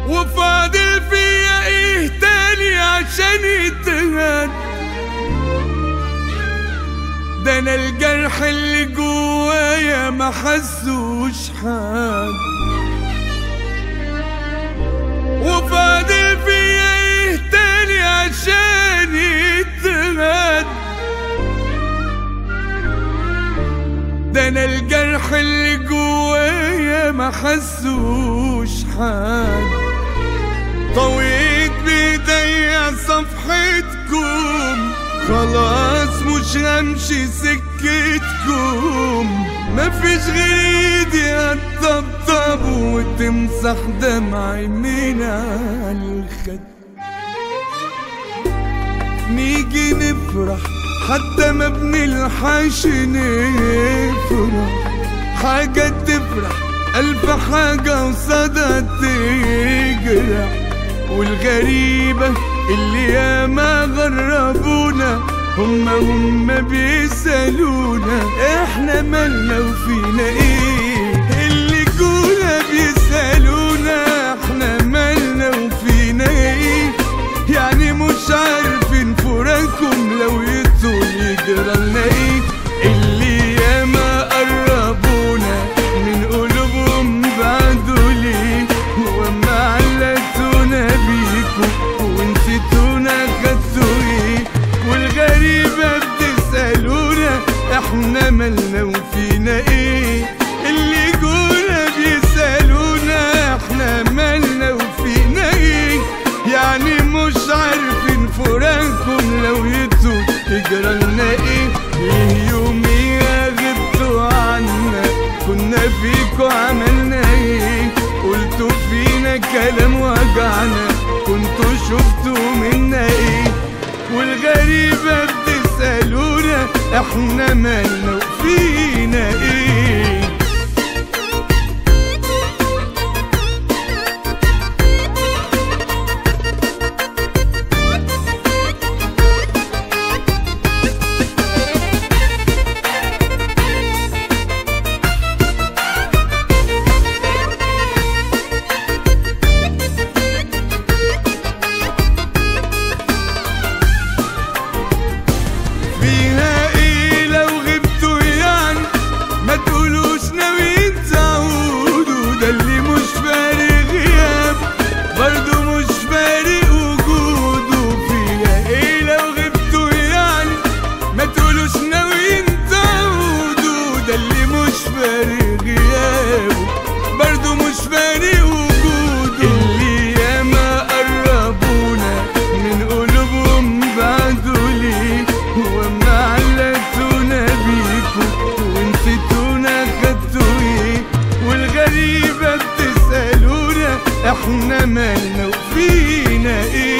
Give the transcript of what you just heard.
وفاضل فيا ايه تاني عشان يتهان؟ ده انا الجرح اللي جوايا ما حسوش حد. وفاضل فيا ايه تاني عشان يتهان؟ ده انا الجرح اللي جوايا ما حسوش حد. طويت بايديا صفحتكم، خلاص مش همشي سكتكم. مفيش غير ايدي هتطبطب وتمسح دمعي من عالخد. نيجي نفرح حتى ما بنلحقش نفرح. حاجة تفرح ألف حاجة وصدى تجرح. والغريبة اللي ياما غربونا هم بيسألونا احنا مالنا وفينا ايه. اللي جونا بيسألونا احنا مالنا وفينا ايه. يعني مش عارفين فراقكم لو يطول يجرالنا ايه. اللي ياما قربونا من قلوبهم بعدوا ليه. وما علقتونا بيكم ونسيتونا خدتوا ايه. والغريبة بتسألونا احنا مالنا وفينا ايه. اللي جونا بيسألونا احنا مالنا وفينا ايه. يعني مش عارفين فراقكم لو يطول يجرالنا ايه. ليه يوميها غبتوا عنا كنا فيكوا عملنا ايه. قلتوا فينا كلام وجعنا كنتوا شفتوا منا ايه. والغريبة بتسألونا احنا مالنا وفينا ايه. فيها ايه لو غبتوا يعني؟ ما تقولوش ناويين تعودوا. ده اللي مش فارق غياب برضو مش فارق وجوده. فيها ايه لو غبتوا يعني؟ ما تقولوش ناويين تعودوا. ده اللي مش فارق غيابه برضو مش فارق وجوده. اللي ياما قربونا من قلوبهم بعدوا ليه. وما علقتونا بيكم ونسيتونا خدتوا ايه. والغريبة بتسألونا احنا مالنا وفينا ايه.